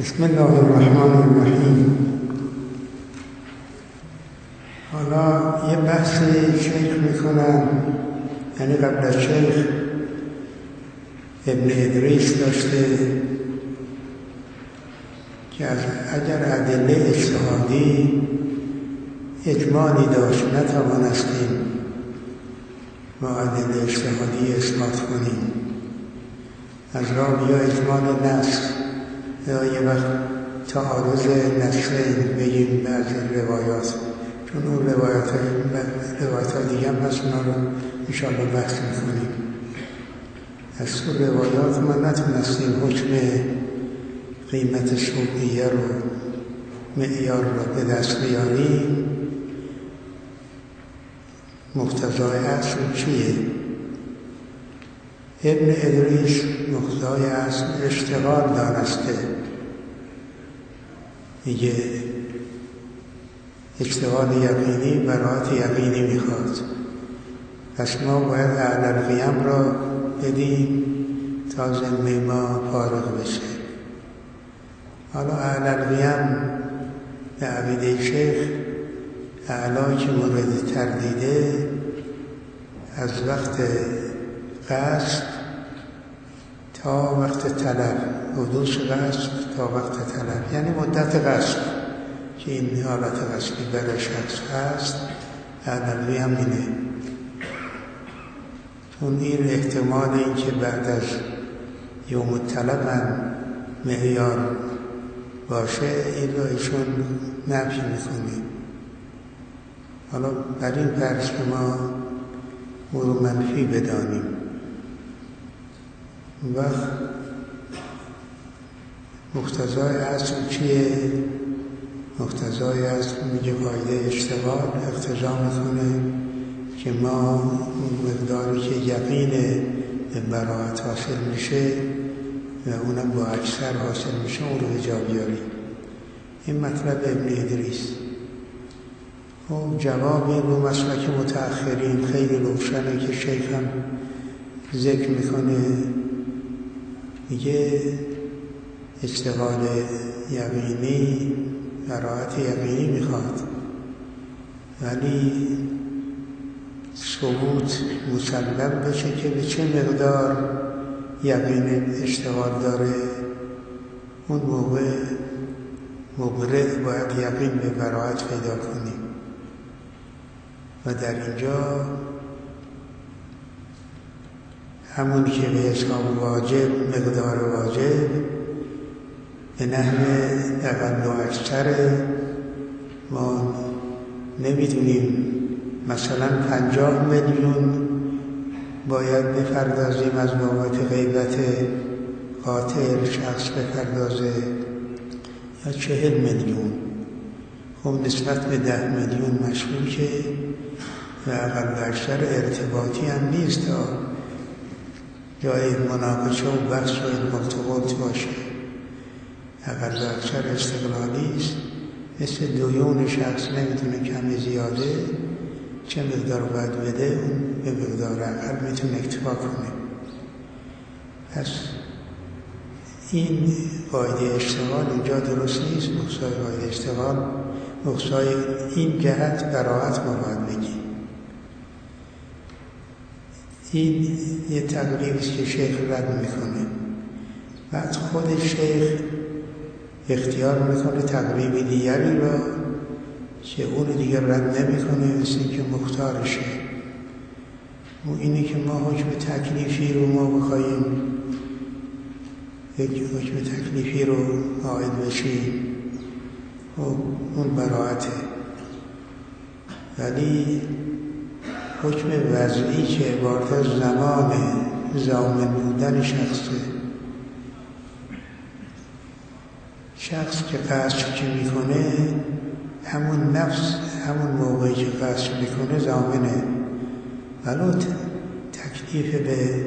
بسم الله الرحمن الرحیم. حالا یه بحث شیخ میکنم، یعنی قبل از شیخ ابن ادریس داشته که اگر ادله اجتهادی اجمالی داشت نتوانستیم ما ادله اجتهادی اثبات کنیم، از راه یا اجمال نص یا یه وقت تعارض نصین بگیم بعضی روایات، چون اون روایات دیگه هم هست، اونا رو انشاءالله بحث میکنیم. از تو روایات ما نتونستیم حکم قیمت صوبیه رو معیار رو به دست بیاریم. مقتضای اصل چیه؟ ابن ادریس مقتضای اصل اشتغال دانسته، میگه اشتغال یقینی برات یقینی میخواد، پس ما باید اعلی القیم را بدیم تا ذمه ما فارغ بشه. حالا اعلی القیم به عقیده شیخ اعلا که مورد تردیده از وقت قصد تا وقت طلب، حدوث قصد تا وقت طلب، یعنی مدت قصد که این حالت قصدی برای شخص هست. اعلی هم اینه، چون این احتمال این که بعد از یوم الطلب هم معیار باشه این رو ایشون نفی میکنه. حالا بر این فرض که ما او رو منفی بدانیم، وقت مقتضای اصل چیه؟ مقتضای اصل میگه قاعده اشتغال اقتضا میکنه که ما اون مقداری که یقین به براءت حاصل میشه و اونم با اکثر حاصل میشه اون رو به جا بیاریم. این مطلب ابن ادریس. خب جواب این رو مسلک متأخرین خیلی روشنه که شیخ هم ذکر میکنه، میگه اشتغال یقینی براءت یقینی میخواد، ولی ثبوت مسلم بشه که به چه مقدار یقین اشتغال داره. اون موقع مبرع باید یقین به براءت پیدا کنیم و در اینجا همون که به حساب واجب، مقدار واجب به نحو اقل و اکثر، ما نمیدونیم مثلا 50 میلیون باید بپردازیم از بابت غیبت قاتل شخص بپردازه یا 40 میلیون. خب نسبت به 10 میلیون مشکوکه و اقل و اکثر ارتباطی هم نیست تا جای مناقشه و بحث و ارتباط باشه. اقل و اکثر استقلالی است، مثل دویون شخص نمیتونه کمی زیاده چه مقدار باید بده، اون به مقدار اقل میتونه اکتفا کنه. پس این قاعده اشتغال اینجا درست نیست. مقصای قاعده اشتغال مقصای این جهت براءت ما باید بگیم. این یه تقریب است که شیخ رد میکنه، بعد خود شیخ اختیار میکنه تقریب دیگری را که اون دیگر رد نمیکنه، مثل اینکه مختارشه. اینه که ما حکم تکلیفی رو ما بخوایم یک حکم تکلیفی رو عاید بشیم و اون براءته، ولی حکم وضعی که عبارت از زمان ضامن بودن شخص که قصد که میکنه همون نفس همون موقعی که قصد میکنه ضامنه، ولو تکلیف به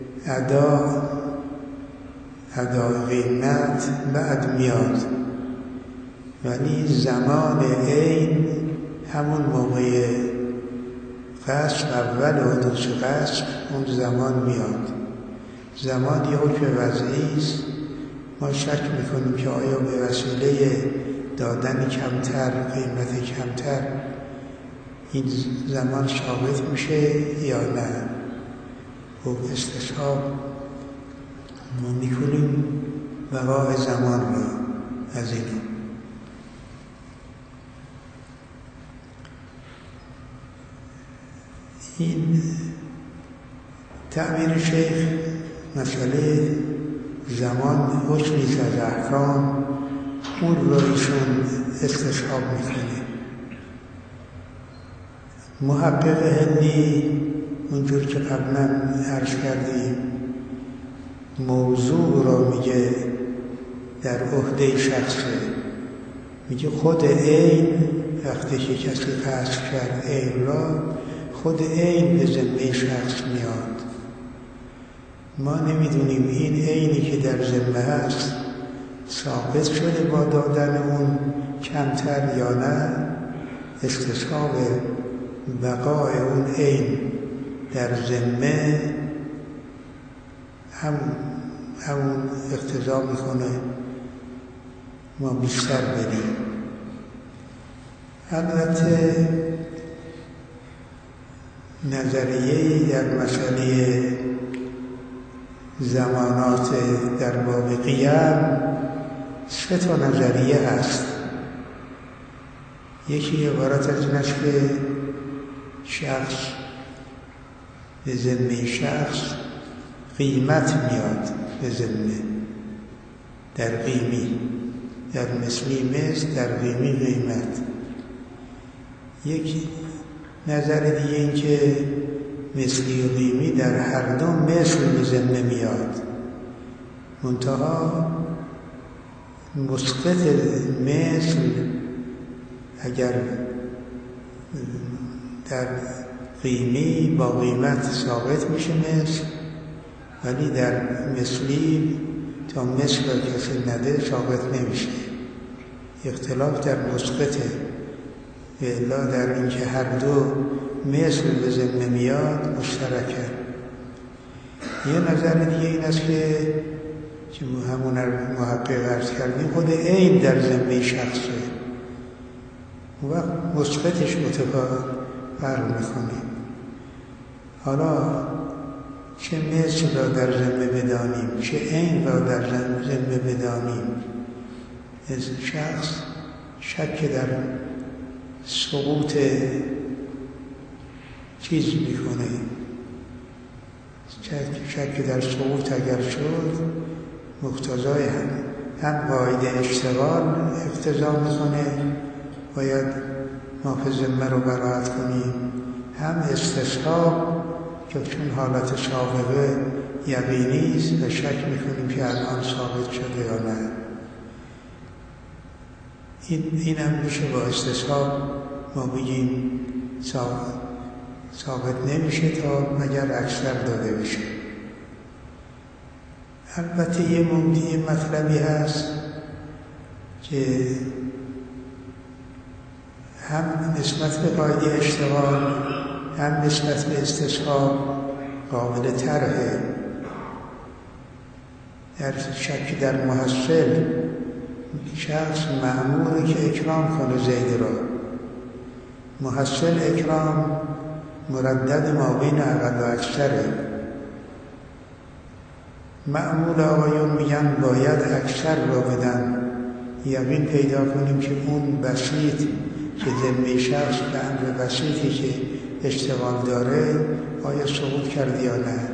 ادا قیمت بعد میاد، ولی زمان عین همون موقع قصد اول حدوث قصد اون زمان میاد. زمان یه حکم وضعی است، ما شک میکنیم که آیا به وسیله دادن کمتر، قیمت کمتر این زمان ثابت میشه یا نه. خب استصحاب ما میکنیم بقای زمان را از این. این تعبیر شیخ مسئله زمان حکمیست از احکام، اون را ایشون استصحاب میکنه. محقق هندی اونجور که قبلا عرض کردیم موضوع را میگه در عهده شخصه، میگه خود عین وقتی که کسی قصد کرد عین را، خود عین به ذمه شخص میاد. ما نمیدونیم این عینی که در ذمه هست ثابت شده با دادن اون کمتر یا نه. استصحاب بقای اون عین در ذمه همون اقتضا میکنه ما بیشتر بدیم. البته نظریه‌ای در مسئله زمانات در باب قیام 3 تا نظریه هست. یکی عبارت از این است که شخص به ذمه شخص قیمت میاد، به ذمه در قیمی، در مثلی مثل، در قیمی قیمت. یک نظر دیگه این که مثلی و قیمی در هر دو مثل به ذمه میاد، منتها مسقط مثل اگر در قیمی با قیمت ثابت میشه مثل، ولی در مثلی تا مثل را کسی نده ثابت نمیشه. اختلاف در مسقطه، به الا در اینکه هر دو مثل به ذمه میاد مشترکه. یه نظر دیگه این است که همون محقق عرض کردیم خود عین در ذمه شخصه، اون وقت مسقطش فرق میکنیم. حالا چه مثل را در ذمه بدانیم، چه عین را در ذمه بدانیم. از شخص شک در سقوط چیز میکنه، شک در سقوط اگر شد مقتضای هم قاعده اشتغال اقتضا میکنه، باید ما به ذمه رو براعت کنیم، هم استصحاب که چون حالت سابقه یقینی است و شک میکنیم که الان ثابت شده یا نه. این هم میشه با استصحاب ما بگیم ثابت نمیشه تا مگر اکثر داده بشه. البته یه مطلبی هست که هم نسبت به قاعده اشتغال هم نسبت به استصحاب قابل طرحه. در شک در محصل شخص مأموره که اکرام کنه زید را. محصل اکرام مردد ما بین اقل و اکثره. مأمول آقایون میگن باید اکثر را بدن، یقین پیدا کنیم که اون بسیط که ذمه شخص به امر بسیطی که اشتغال داره آیا سقوط کرد یا نه.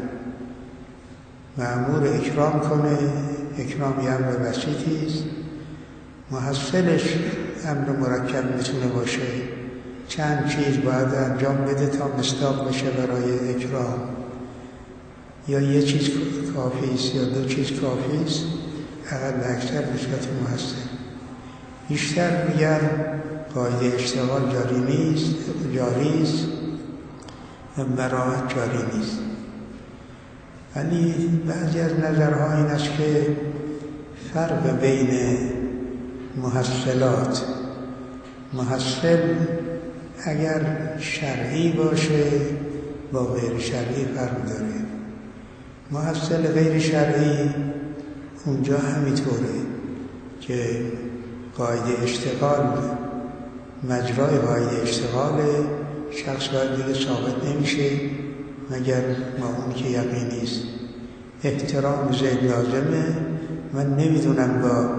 مأمور اکرام کنه، اکرام یه امر بسیطی است. محصلش امر مرکب میتونه باشه، چند چیز باید انجام بده تا مصداق بشه برای اکرام، یا یه چیز کافی است یا 2 چیز کافی است. اقل اکثر نسبت محصل. بیشتر میگن قاعده اشتغال جاری است و براعت جاری نیست. ولی بعضی از نظرها این است که فرق بین محصلات، محصل اگر شرعی باشه با غیر شرعی فرق داره. محصل غیر شرعی اونجا همینطوره که قاعده اشتغال مجرای قاعده اشتغال شخص باید دیگه ثابت نمیشه مگر با اون که یقینی است. احترام زید لازمه. من نمیدونم با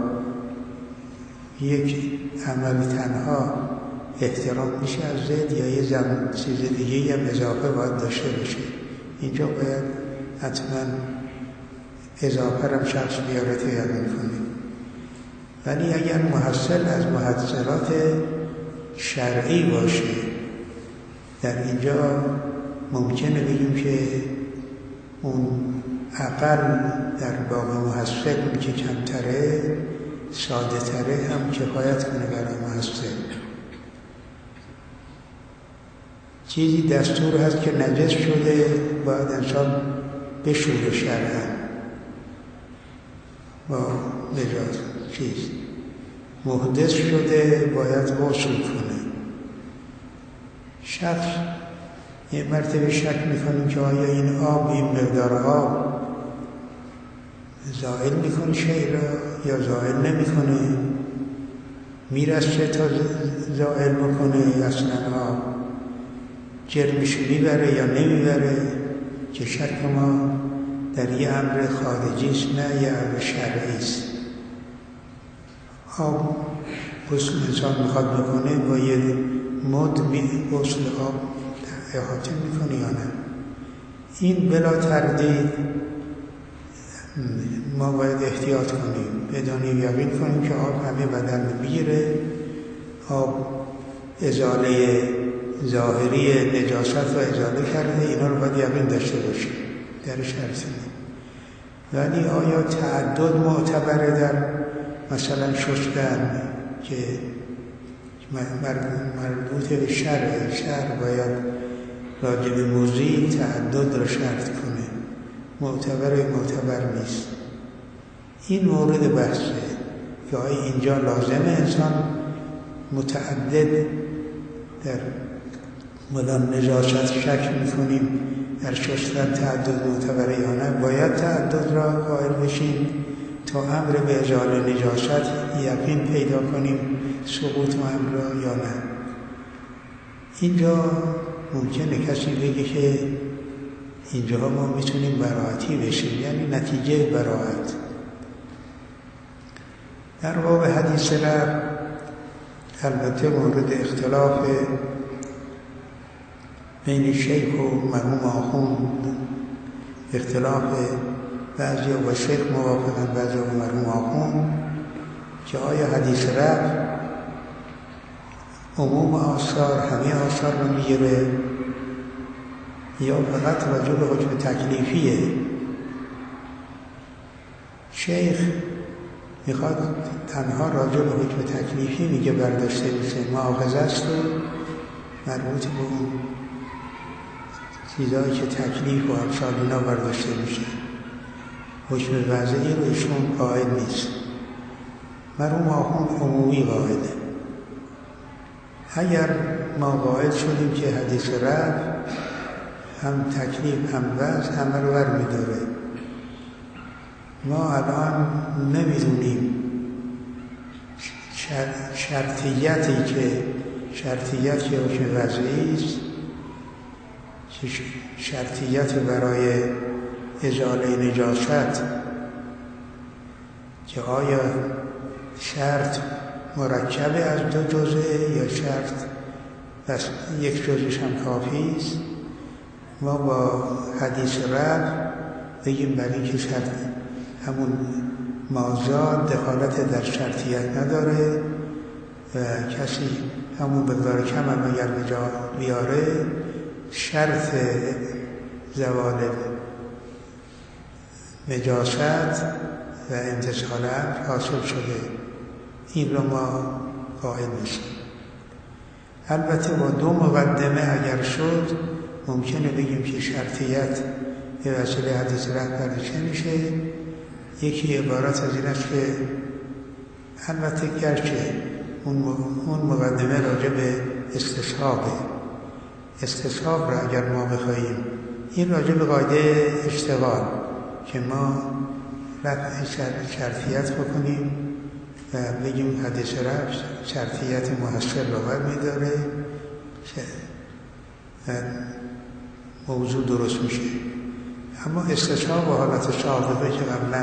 یک عمل تنها احترام میشه از زید یا یه چیز دیگه هم اضافه باید داشته باشه. اینجا باید حتما اضافه هم شخص بیاره تا یقین کنه. ولی اگر محصل از محصلات شرعی باشه در اینجا ممکنه بگیم که اون اقل در باب محصل که کمتره ساده تره هم کفایت کنه برای محصل. چیزی دستور هست که نجس شده باید انسان بشوره شرعا با نجاست. چیز محدث شده باید غسل کنه. شخص یه مرتبه شک میکنیم که آیا این آب این مقدار آب زائل میکنه شیء را یا زائل نمیکنه، میرسه تا زائل بکنه اصلا آب جرمش میبره یا نمیبره، که شک ما در یه امر خارجی است نه یه امر شرعی است. آب غسل انسان میخواد بکنه با یه مد غسل آب احاطه میکنه یا نه. این بلا تردید ما باید احتیاط کنیم، بدانیم یقین کنیم که آب همه بدن میگیره. آب ازاله ظاهری نجاست رو ازاله کرده، اینا رو باید یقین داشته باشیم در شرطی. ولی آیا تعدد معتبره در مثلا شستن که مربوط به شرع باید راجع به موضوعی تعدد را شرط کنه، معتبر نیست. این مورد بحثه که آیا اینجا لازمه انسان متعدد در مدام نجاست شک میکنیم در شستن تعدد معتبره یا نه، باید تعدد را قائل بشیم تا امر به ازاله نجاست یقین پیدا کنیم سقوط امر را یا نه. اینجا ممکنه کسی بگه که اینجا ما میتونیم براعتی بشیم، یعنی نتیجه براعت. در باب حدیث رفع البته مورد اختلاف بین شیخ و مرحوم آخوند، اختلاف بعضی و شیخ موافقن بعضی و مرحوم آخوند که آیا حدیث رفع عموم آثار همه آثار رو میگیره یا فقط راجع به حکم تکلیفیه. شیخ میخواد تنها راجع به حکم تکلیفی میگه برداشته میشه، مؤاخذه است و مربوط به اون چیزایی که تکلیف و امثال اینا برداشته میشه. حکم وضعی رو ایشون قائل نیست. مرحوم آخوند عمومی قائله. اگر ما قائل شدیم که حدیث رفع هم تکلیف هم وضع همه رو برمی‌داره، ما الان نمیدونیم شرطیتی که حکم وضعی است که شرطیت برای ازاله نجاست که آیا شرط مرکبه از دو جزء یا شرط بس یک جزءش هم کافی است. ما با حدیث رفع بگیم برای که شرط همون مازاد دخالت در شرطیت نداره و کسی همون بقدار کم هم اگر بیاره شرط زوال نجاست و امتصال امر حاصل شده. این رو ما قائل میشیم. البته با دو مقدمه اگر شد ممکنه بگیم که شرطیت به وسیله حدیث رفع برداشته میشه. یکی عبارت از این است که البته گرچه اون مقدمه راجع به استصحاب را اگر ما بخواهیم، این راجع به قاعده اشتغال که ما رفع شرطیت بکنیم و بگیم حدیث رفع شرطیت مؤثر رو برمی‌داره، موضوع درست میشه. اما استصحاب و حالت سابقه که قبلا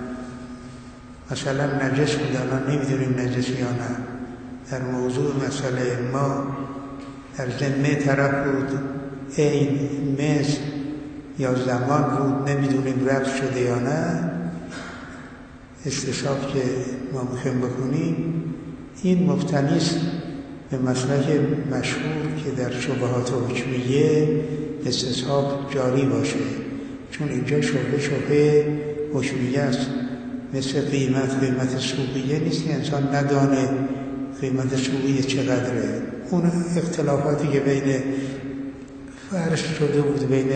مثلا نجس بود الان نمیدونیم نجس یا نه، در موضوع مسئله ما در ذمه طرف بود این مثل یا زمان بود نمیدونیم رفع شده یا نه، استصحاب که ما میخوایم بکنیم این مبتنی است به مسلک مشهور که در شبهات حکمیه استصحاب جاری باشه، چون اینجا شبهه حکمیه است، مثل قیمت سوقیه نیست که انسان ندانه قیمت سوقیه چقدره. اون اختلافاتی که بین فرش شده بود بین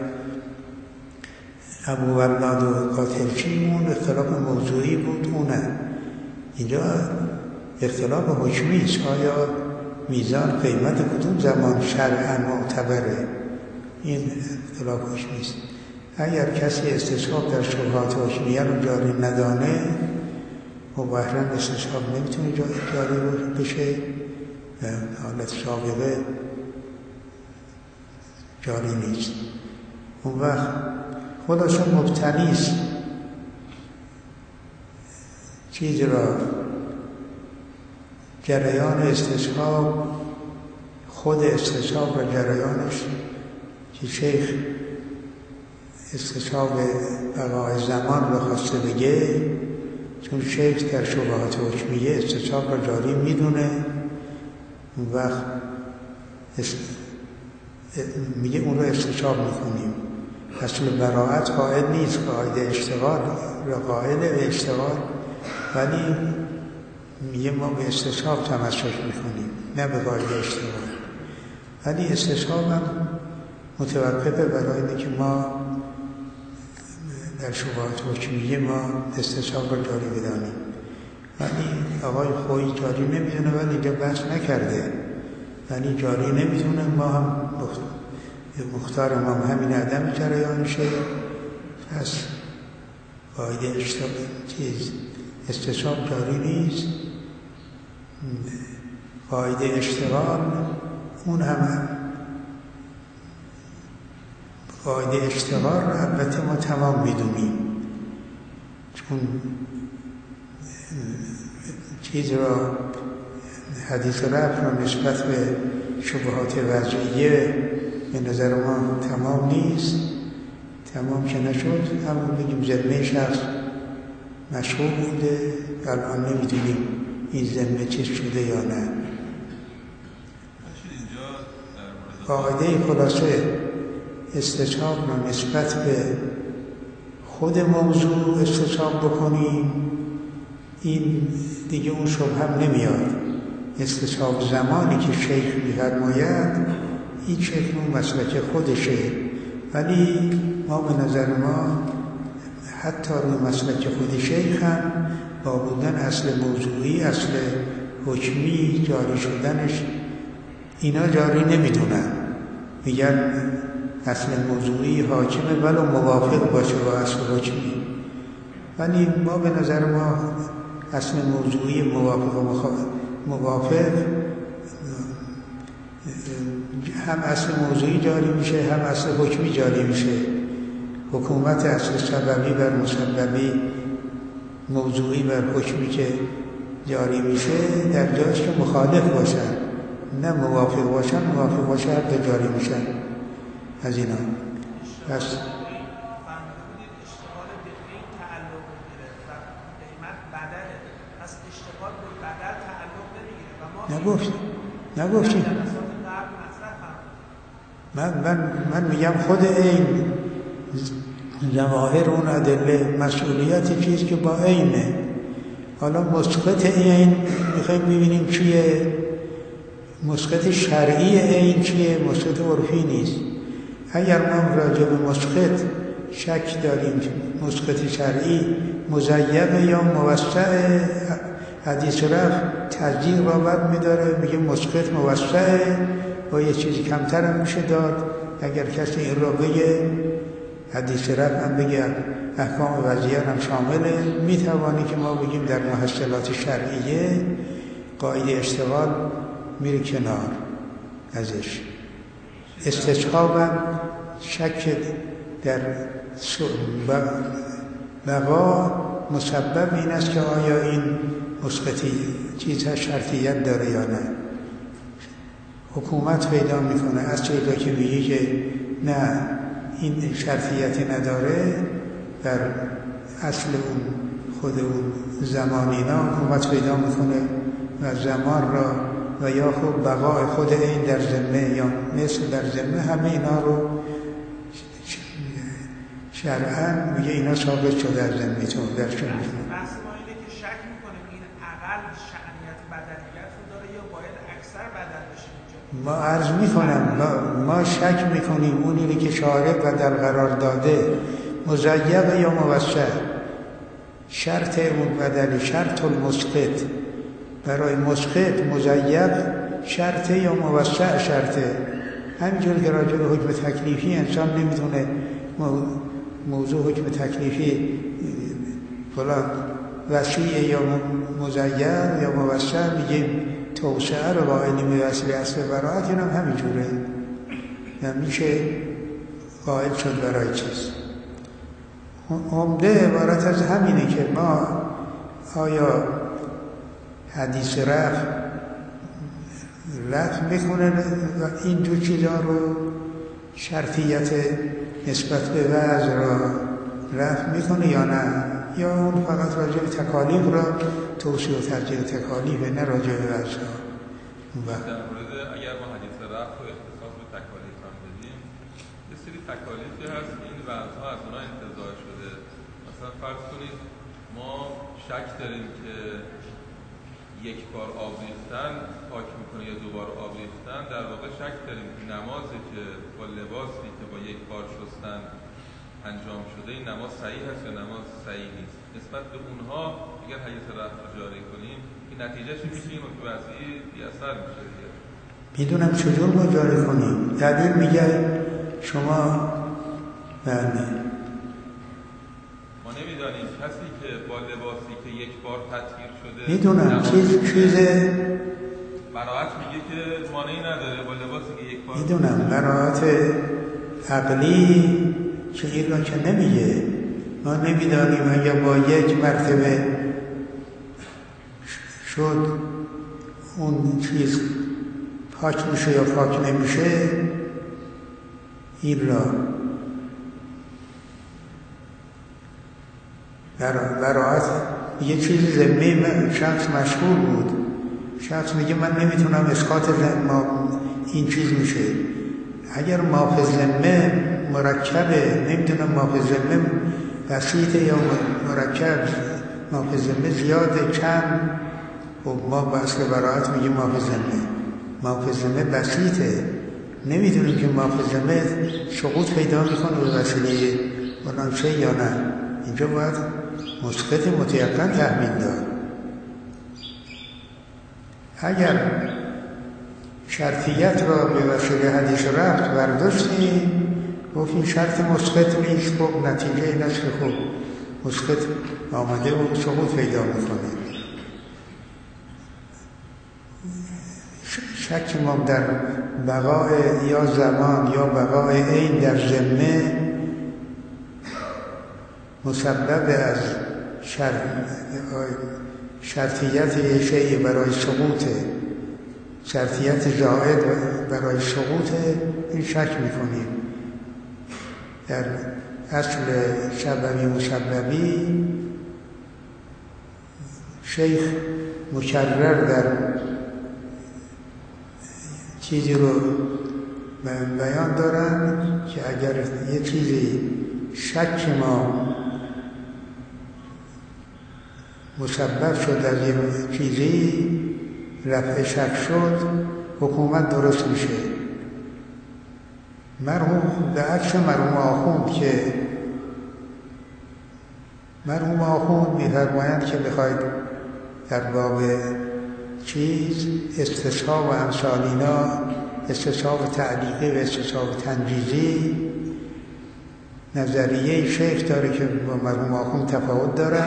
ابو ورناد و قاتلچی اون اختلاف موضوعی بود، اونه. اینجا اختلاف حکمی است، آیا میزان قیمت کدوم زمان شرعاً معتبره، این اختلاف حکمی است. اگر کسی استصحاب در شبهات حکمیه رو جاری ندانه مباحثاً استصحاب نمیتونه جاری بشه، حالت سابقه جاری نیست. اون وقت خلاصه مبتنی است چیز را جریان استصحاب، خود استصحاب و جریانش که شیخ استصحاب بقای زمان رو خواسته بگه، چون شیخ در شبهات حکمیه استصحاب را جاری میدونه، اون وقت میگه اون رو استصحاب میکنیم. اصل براعت قائل نیست، قاعده اشتغال را قائل به اشتغال، ولی میگه ما به استصحاب تمسک میکنیم نه به قاعده اشتغال. ولی استصحاب هم متوقفه برای اینه که ما در شبهات حکمیه ما استصحاب را جاری بدانیم، ولی آقای خویی جاری نمیدونه، ولی اینجا بحث نکرده، ولی جاری نمیدونه. ما هم مختار ما همین عدم جریانشه، پس قاعده استصحاب جاری نیست. قاعده اشتغال اون هم قاعده اشتغال البته ما تمام میدونیم، چون چیز را حدیث رفع را نسبت به شبهات وضعیه به نظر ما تمام نیست. تمام که نشد همون بگیم ذمه شخص مشغول بوده، الان نمیدونیم این ذمه چیز شده یا نه. قاعده خلاصه استصحاب را نسبت به خود موضوع استصحاب بکنیم، این دیگه اون شبه هم نمیاد. استصحاب زمانی که شیخ می‌فرماید این شیخ اون مسلک خودشه، ولی ما به نظر ما حتی روی مسلک خود شیخ هم با بودن اصل موضوعی، اصل حکمی جاری شدنش اینا جاری نمیدونن، میگن اصل موضوعی حاکمه ولو موافق باشه با اصل حکمی، ولی ما به نظر ما اصل موضوعی موافق هم اصل موضوعی جاری میشه هم اصل حکمی جاری میشه. حکومت اصل سببی بر مسببی، موضوعی بر حکمی که جاری میشه در جایش که مخالف باشن نه موافق باشن، موافق باشه حتی جاری میشن از اینا. پس نگفتیم. من میگم خود این ظواهر اون ادله مسئولیت چیزی که با اینه. حالا مسقط این میخوایم ببینیم چیه، مسقط شرعی این چیه، مسقط عرفی نیست. اگر ما راجع به مسقط شک داریم مسقط شرعی مضیق یا موسع، حدیث رفع تضییق را بد میداره، میگه مسقط موسعه با یه چیزی کمتر هم میشه داد. اگر کسی این را بگه حدیث رفع هم بگه احکام وضعیه هم شامله. میتوانی که ما بگیم در محصلات شرعیه قاعده اشتغال میره کنار ازش. استصحابم شک در بقا مسبب این است که آیا این مسقطی چیزها شرطیت داره یا نه. حکومت پیدا میکنه از چیزا که میگه که نه این شرطیتی نداره، در اصل اون خود اون زمانینا حکومت پیدا میکنه و زمان را و یا خود بقای خود این در ذمه یا مثل در ذمه، همه اینا رو شرعاً میگه اینا ثابت شده از ذمه‌تون در چون میکنه. بحث ما اینه که شک میکنیم این اقل شأنیت بدنیت رو داره یا باید اکثر بدن بشه. ما عرض میکنم ما شک میکنیم اون اینه که شارع و در قرار داده مزیق یا موسع، شرط اون بدنی شرط المسقط برای مسقط مزیق شرطه یا موسع شرطه. همینجور که راجع به حکم تکلیفی انسان نمیتونه موضوع حکم تکلیفی فلان وسیع یا مزیق یا موسع میگیم توسعه رو قائل می‌وصل اصل براعت، این هم همینجوره میشه قائل شد برای چیز. عمده عبارت از همینه که ما آیا حدیث رفع میکنه و این دو چیزا رو شرطیت نسبت به وضع را رفع میکنه یا نه، یا اون فقط راجع به تکالیف را توصیه و ترجیح تکالیف نه راجع به وضع ها. در مورد اگر ما حدیث رفع و اختصاص به تکالیف هم بدیم، یه سری تکالیفی هست این وضعها از اونها انتزاع شده. مثلا فرض کنید ما شک داریم که یک بار آب ریختن پاک میکنه یا دوبار آب ریختن، در واقع شک داریم که نمازی که با لباسی که با یک بار شستن انجام شده این نماز صحیح هست یا نماز صحیح نیست. نسبت به اونها اگر حدیث رفع رو جاری کنیم این نتیجهش میشه این متوضعی بی اثر میشه دیگه. میدونم چجور ما جاری کنیم. دلیل میگه شما بله ما نمیدانیم کسی که با لباسی که یک بار تطهیر شده میدونم چیز براعت میگه که مانعی نداره با لباسی که یک بار میدونم براعت عقلی که این را که نمیگه. ما نمیدانیم اگر با یک مرتبه شد اون چیز پاک میشه یا پاک نمیشه. این را براعت یه چیز ذمه شخص مشغول بود، شخص میگه من نمیتونم اسقاط ما این چیز میشه. اگر ما فی ذمه مرکبه، نمیدونم ما فی ذمه بسیطه یا مرکب، ما فی ذمه زیاده چند، و ما بحث براعت میگیم ما فی ذمه، ما فی ذمه بسیطه، نمیدونیم که ما فی ذمه سقوط پیدا میکنه به وسیله فلان شی یا نه. اینجا باید مسقط متیقن تحمیل داد. اگر شرطیت را به وسیله حدیث رفع برداشتیم گفت این شرط مسقط نیست، خب نتیجه این است که خب مسقط آمده و سقوط پیدا میکنه. شک ما در بقای یا زمان یا بقای عین در ذمه مسبب از شرطیت یه شیء برای سقوط، شرطیت زائد برای سقوط، این شک میکنیم. در اصل سببی مسببی شیخ مکرر در چیزی رو بیان دارن که اگر یه چیزی شک ما مسبب شد از یه چیزی، رفع شک شد، حکومت درست میشه. مرحوم به عکس مرحوم آخوند که مرحوم آخوند می‌فرمایند که بخواید در باب چیز استصحاب و امثال اینا، استصحاب تعلیقی و استصحاب تنجیزی، نظریه شیخ داره که با مرحوم آخوند تفاوت دارن.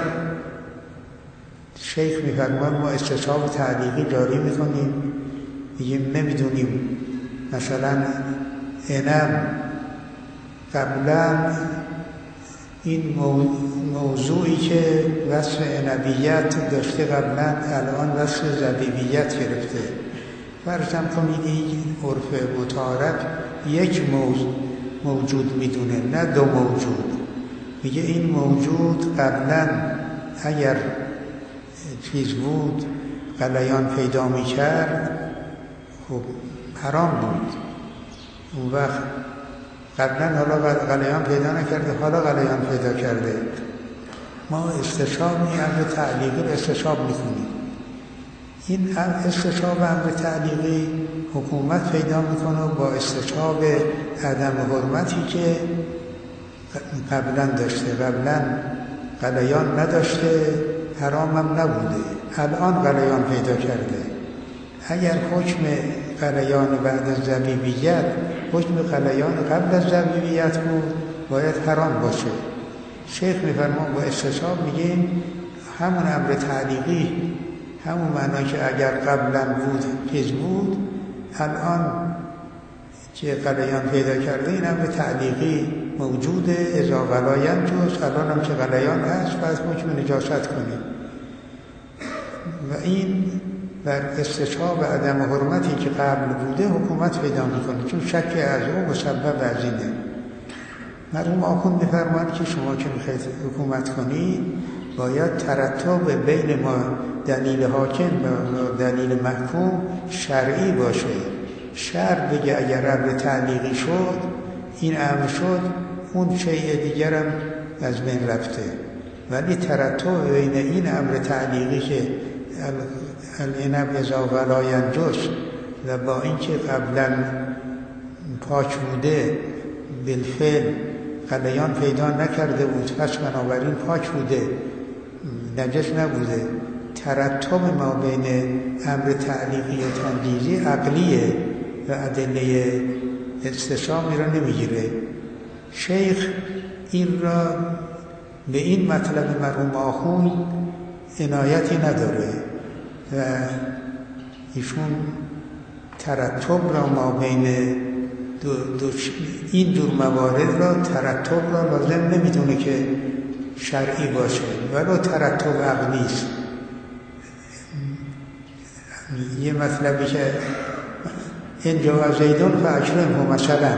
شیخ میفرماد ما استصحاب تعلیقی جاری میکنیم، میگیم نمیدونیم مثلا عنب قبلا این موضوعی که وصف عنبیت داشته قبلا الان وصف زبیبیت گرفته. فرض کنید این عرف متعارف یک موجود میدونه، نه دو موجود. میگه این موجود قبلا اگر چیز بود غلیان پیدا میکرد خب حرام بود. اون وقت قبلا حالا غلیان پیدا نکرده، حالا غلیان پیدا کرده. ما استصحاب این امر تعلیقی رو استصحاب میکنیم. این استصحاب امر تعلیقی حکومت پیدا میکنه با استصحاب عدم حرمتی که قبلا داشته. قبلا غلیان نداشته، حرام هم نبوده، الان غلیان پیدا کرده. اگر حکم غلیان بعد از زبیبیت حکم غلیان قبل از زبیبیت بود باید حرام باشه. شیخ میفرما با استصحاب میگیم همون امر تعلیقی، همون معنی که اگر قبلا بود چیز بود، الان که غلیان پیدا کرده این امر تعلیقی موجوده. اذا غلاین جز، الان هم که غلیان هست باید حکم نجاست کنیم. و این بر استصحاب عدم حرمتی که قبل بوده حکومت پیدا میکنه، چون شک از او مسبب از اینه. مرحوم آخوند میفرماید که شما که میخواید حکومت کنید باید ترتب بین ما دلیل حاکم و دلیل محکوم شرعی باشه. شرع بگه اگر امر تعلیقی شد، این امر شد، اون شیء دیگر هم از بین رفته. ولی ترتب بین این امر تعلیقی که العنب اذا غلا ینجس و با اینکه قبلا پاک بوده بالفعل غلیان پیدا نکرده بود، پس بنابراین پاک بوده، نجس نبوده. ترتب ما بین امر تعلیقی و تنجیزی عقلیه و ادله استصحابی را نمیگیره. شیخ این را به این مطلب مرحوم آخوند عنایتی نداره و ایشون ترتب را ما بین این دور موارد را ترتب را لازم نمیدونه که شرعی باشه، ولو ترتب عقلی است. یه مطلبی که اینجا زیدون فاکرمه مثلا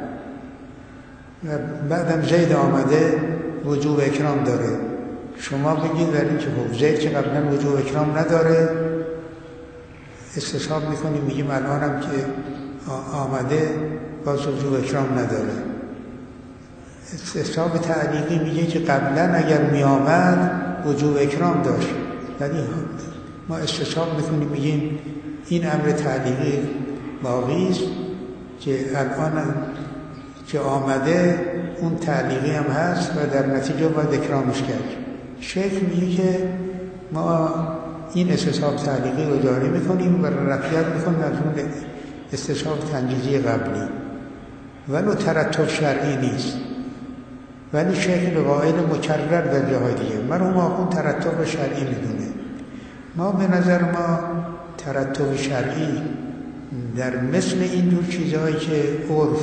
و بعدم زید آمده وجوب اکرام داره، شما بگید در این که زید که قبلا وجوب اکرام نداره استصحاب میکنیم، میگیم الانم که آمده باز وجوب اکرام نداره. استصحاب تعلیقی میگه که قبلا اگر میآمد وجوب اکرام داشت، ولی ما استصحاب میکنیم میگیم این امر تعلیقی باقی است که الان که آمده اون تعلیقی هم هست و در نتیجه باید اکرامش کرد. شیخ میگه که ما این استصحاب تعلیقی رو جاری میکنیم و رفعیت میکنیم از اون استصحاب تنجیزی قبلی، ولو ترتب شرعی نیست. ولی شیخ به قائل مکرر در جاهای دیگه مرحوم آخوند ترتب شرعی میدونه. ما به نظر ما ترتب شرعی در مثل این جور چیزهایی که عرف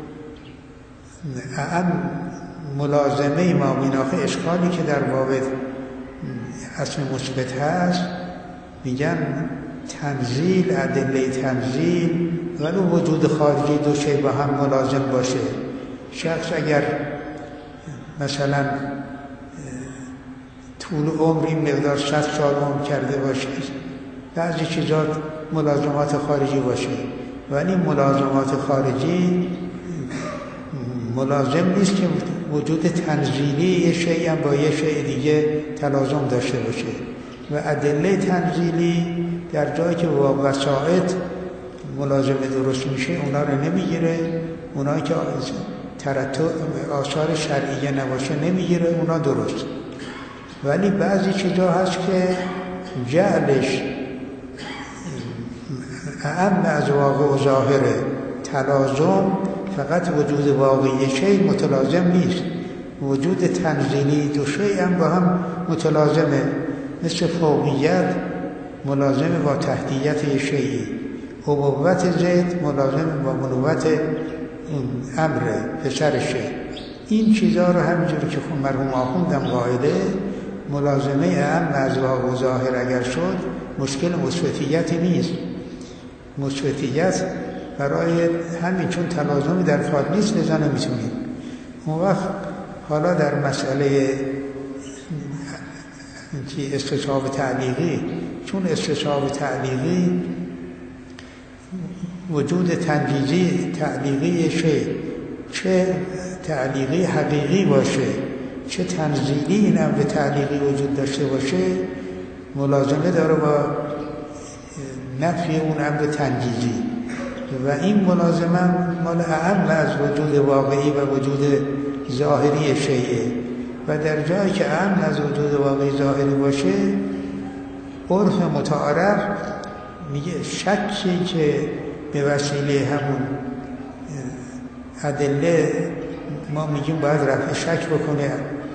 ملازمه ما بیناخه اشکالی که در باب اصل مثبت هست، میگن تنزیل، ادله تنزیل ولو وجود خارجی دو شی با هم ملازم باشه. شخص اگر مثلا طول عمری مقدار 100 سال عمر کرده باشه، بعضی چیزات ملازمات خارجی باشه، ولی ملازمات خارجی ملازم نیست که وجود تنزیلی یه شیء هم با یه شیء دیگه تلازم داشته باشه. و ادله تنزیلی در جایی که با وسائط ملازمه درست میشه اونا رو نمیگیره، اونایی که ترتب آثار شرعیه نباشه نمیگیره، اونا درست. ولی بعضی چیزا هست که جعلش اعم از واقع و ظاهره، تلازم فقط وجود واقعی شی متلازم نیست، وجود تنزیلی دو شی هم با هم متلازمه. مثل فوقیت ملازم با تحتیت شیعی، ابوت زید ملازم با بنوت امر پسر شی. این چیزها رو همینجوری که مرحوم آخوندم قائله، ملازمه ام از واقع و ظاهر اگر شد مشکل مثبتیت نیست. مثبتیت برای همین چون تلازمی در کار نیست لذا نمیتونیم. اون وقت حالا در مسئله استصحاب تعلیقی، چون استصحاب تعلیقی وجود تنجیزی تعلیقی چه تعلیقی حقیقی باشه چه تنزیلی این امر تعلیقی وجود داشته باشه، ملازمه داره با نفی اون امر تنجیزی و این ملازمه مال اعم از وجود واقعی و وجود ظاهری شیعه. و در جایی که اعم از وجود واقعی ظاهری باشه، عرف متعارف میگه شکی که به وسیله همون ادله ما میگیم باید رفع شک بکنه،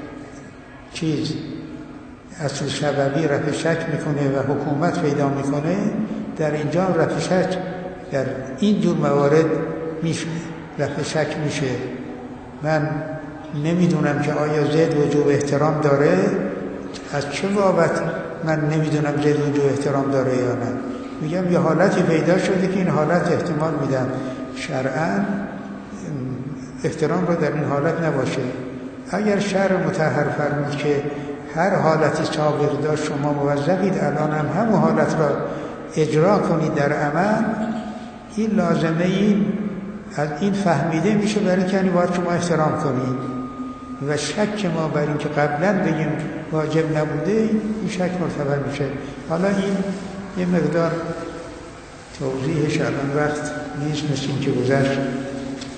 اصل سببی رفع شک میکنه و حکومت پیدا میکنه، در اینجا رفع شک در این جور موارد میشه، رفع شک میشه. من نمیدونم که آیا زید وجوب احترام داره، از چه بابت من نمیدونم زید وجوب احترام داره یا نه. میگم یه حالتی پیدا شده که این حالت احتمال میدم شرعاً احترام رو در این حالت نباشه. اگر شرع مطهر فرمود که هر حالتی سابق داشت شما موظفید الان هم همون حالت را اجرا کنید در عمل، این لازمه این از این فهمیده میشه برای که باید شما احترام کنید و شک ما بر این که قبلا بگیم واجب نبوده این شک مرتبط میشه. حالا این یه مقدار توضیحش الان وقت نیست، مثل این که گذشت